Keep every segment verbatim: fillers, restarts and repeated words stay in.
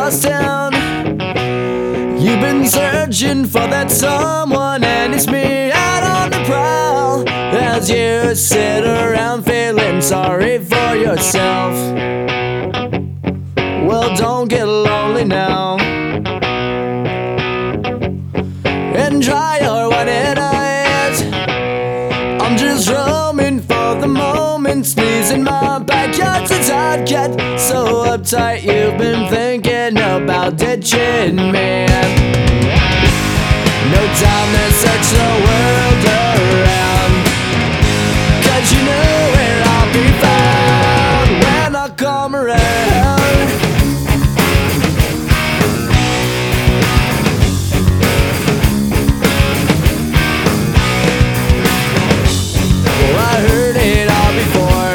across town. You've been searching for that someone, and it's me out on the prowl. As you sit around feeling sorry for yourself. Well, don't get lonely now, and dry your wide eyes. I'm just roaming for the moment, sneezing my backyard's a tight cat. So uptight you've been thinking about ditching me. No time to search the world around, 'cause you know where I'll be found when I come around. Well, I heard it all before,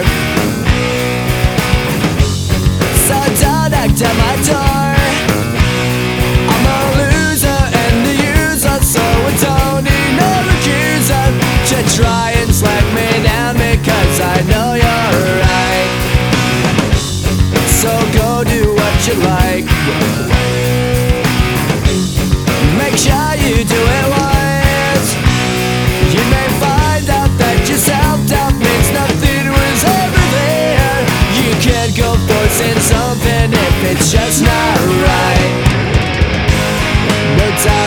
so don't knock at my door. I'm a loser and a user, so I don't need no accuser to try and slack me down, because I know you're right. So go do what you like, make sure you do it wise. You may find out that your self-doubt means nothing was ever there. You can't go forcing something if it's just not right. No time